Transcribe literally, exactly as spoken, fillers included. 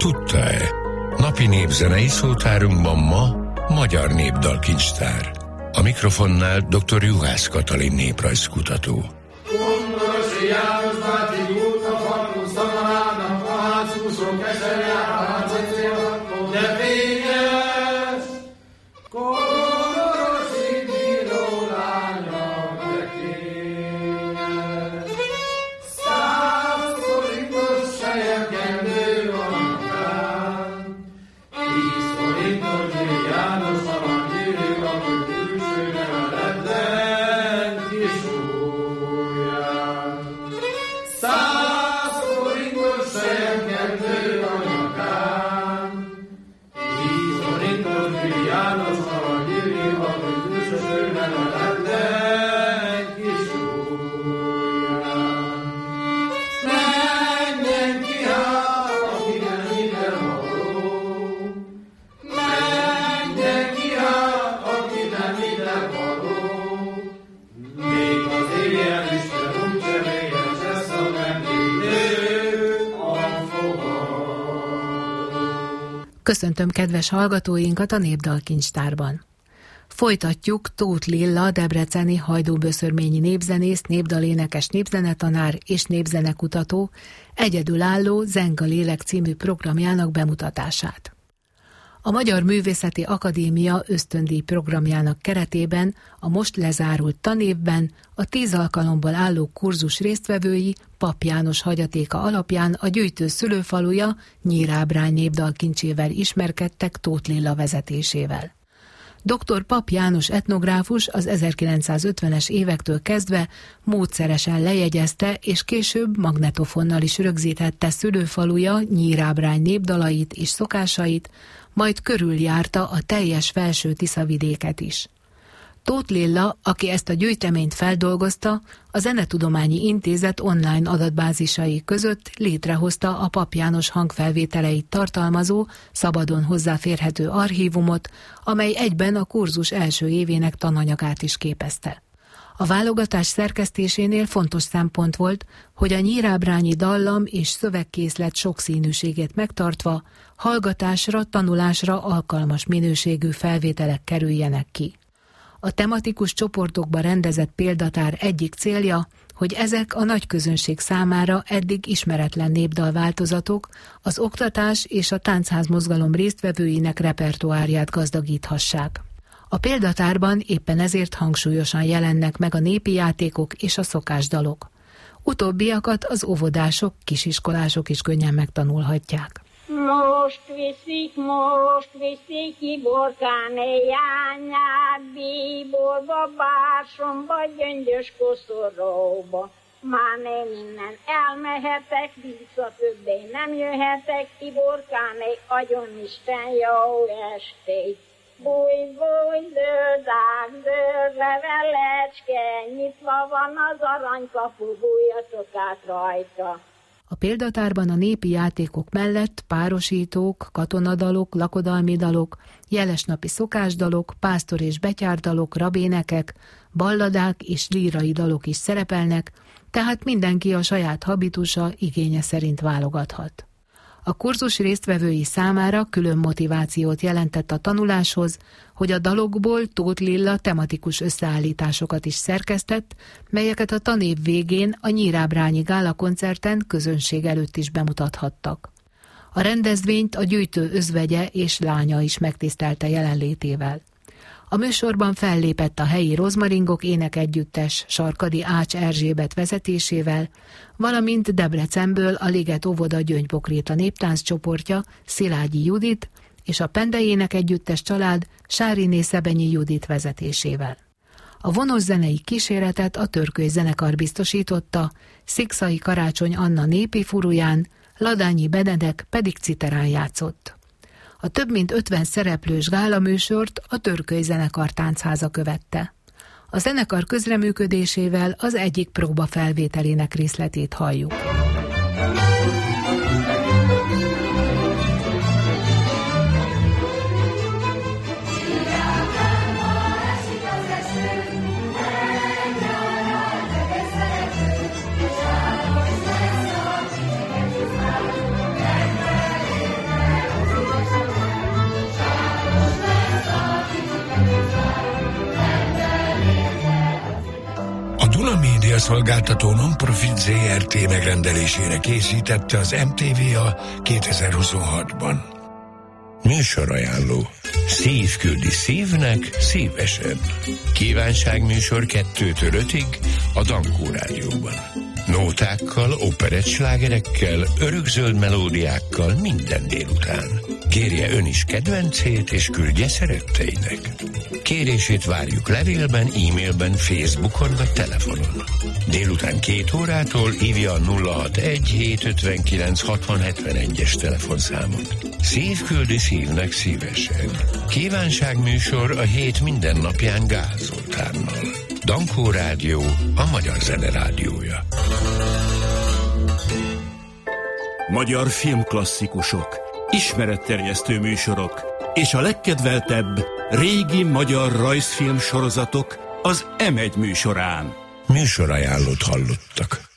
Tudta-e? Napi népzenei szótárunkban ma Magyar Népdalkincstár. A mikrofonnál dr. Juhász Katalin néprajzkutató. Köszöntöm kedves hallgatóinkat a Népdalkincstárban. Folytatjuk Tóth Lilla, debreceni hajdúböszörményi népzenész, népdalénekes, népzenetanár és népzenekutató egyedülálló Zeng a lélek című programjának bemutatását. A Magyar Művészeti Akadémia ösztöndíj programjának keretében a most lezárult tanévben a tíz alkalomból álló kurzus résztvevői Papp János hagyatéka alapján a gyűjtő szülőfaluja Nyírábrány népdalkincsével ismerkedtek Tóth Lilla vezetésével. doktor Papp János etnográfus az ezerkilencszázötvenes évektől kezdve módszeresen lejegyezte és később magnetofonnal is rögzítette szülőfaluja Nyírábrány népdalait és szokásait, majd körüljárta a teljes felső Tiszavidéket is. Tóth Lilla, aki ezt a gyűjteményt feldolgozta, a Zenetudományi Intézet online adatbázisai között létrehozta a Papp János hangfelvételeit tartalmazó, szabadon hozzáférhető archívumot, amely egyben a kurzus első évének tananyagát is képezte. A válogatás szerkesztésénél fontos szempont volt, hogy a nyírábrányi dallam és szövegkészlet sokszínűségét megtartva hallgatásra, tanulásra alkalmas minőségű felvételek kerüljenek ki. A tematikus csoportokba rendezett példatár egyik célja, hogy ezek a nagy közönség számára eddig ismeretlen népdalváltozatok az oktatás és a táncházmozgalom résztvevőinek repertoárját gazdagíthassák. A példatárban éppen ezért hangsúlyosan jelennek meg a népi játékok és a szokásdalok. Utóbbiakat az óvodások, kisiskolások is könnyen megtanulhatják. Most viszik, most viszik Iborkáné jányát, bíborba, bársomba, gyöngyös koszorúba. Már nem innen elmehetek, vissza többé nem jöhetek, Iborkáné, agyonisten, jó estét! Bújj, bújj, dőrdák, dőrd, levelecske, nyitva van az aranykapu, bújjatok át rajta. A példatárban a népi játékok mellett párosítók, katonadalok, lakodalmi dalok, jelesnapi szokásdalok, pásztor és betyárdalok, rabénekek, balladák és lírai dalok is szerepelnek, tehát mindenki a saját habitusa, igénye szerint válogathat. A kurzus résztvevői számára külön motivációt jelentett a tanuláshoz, hogy a dalokból Tóth Lilla tematikus összeállításokat is szerkesztett, melyeket a tanév végén a Nyírábrányi Gála koncerten közönség előtt is bemutathattak. A rendezvényt a gyűjtő özvegye és lánya is megtisztelte jelenlétével. A műsorban fellépett a helyi Rozmaringok énekegyüttes Sarkadi Ács Erzsébet vezetésével, valamint Debrecenből a Liget óvoda Gyöngypokréta néptánc csoportja Szilágyi Judit és a Pendei énekegyüttes család Sáriné Szebenyi Judit vezetésével. A vonós zenei kíséretet a Törköly zenekar biztosította, Szikszai Karácsony Anna népi furuján, Ladányi Benedek pedig citerán játszott. A több mint ötven szereplős gálaműsort a Törköly zenekar tánchtháza követte. A zenekar közreműködésével az egyik próba felvételének részletét halljuk. médiaszolgáltató non-profit zé er té megrendelésére készítette az em té vé a kétezer-huszonhatban. Műsorajánló. Szív küldi szívnek szívesen. Kívánságműsor kettőtől ötig a Dankó Rádióban. Nótákkal, operettslágerekkel, örökzöld melódiákkal minden délután. Kérje ön is kedvencét, és küldje szeretteinek. Kérését várjuk levélben, e-mailben, Facebookon vagy telefonon. Délután két órától hívja a nulla hatvanegy hétszázötvenkilenc hatvan hetvenegyes telefonszámot. Szív küldi szívnek szívesen. Kívánságműsor a hét minden napján Gál Zoltánnal. Dankó Rádió, a magyar zene rádiója. Magyar filmklasszikusok, ismeretterjesztő műsorok és a legkedveltebb régi magyar rajzfilm sorozatok az em egy műsorán. Műsorajánlót hallottak.